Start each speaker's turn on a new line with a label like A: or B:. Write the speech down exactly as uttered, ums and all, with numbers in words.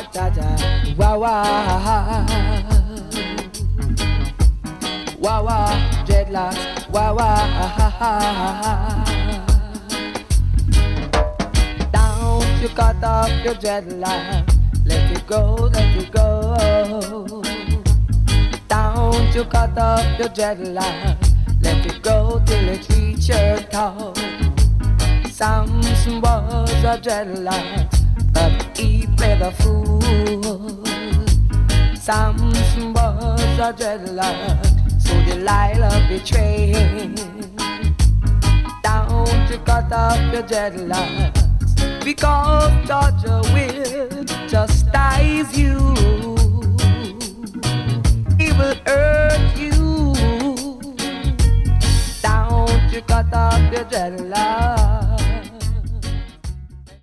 A: da da, wah wah, wah wah, dreadlocks, wah wah. Don't you cut off your dreadlocks, let it go, let it go. Don't you cut off your dreadlocks, let it go till it reach your toe. Samson was a dreadlock, but he played the fool. Samson was a dreadlock, so Delilah betrayed. Don't you cut off your dreadlocks, because Georgia will chastise you. He will hurt you. Don't you cut off your dreadlocks.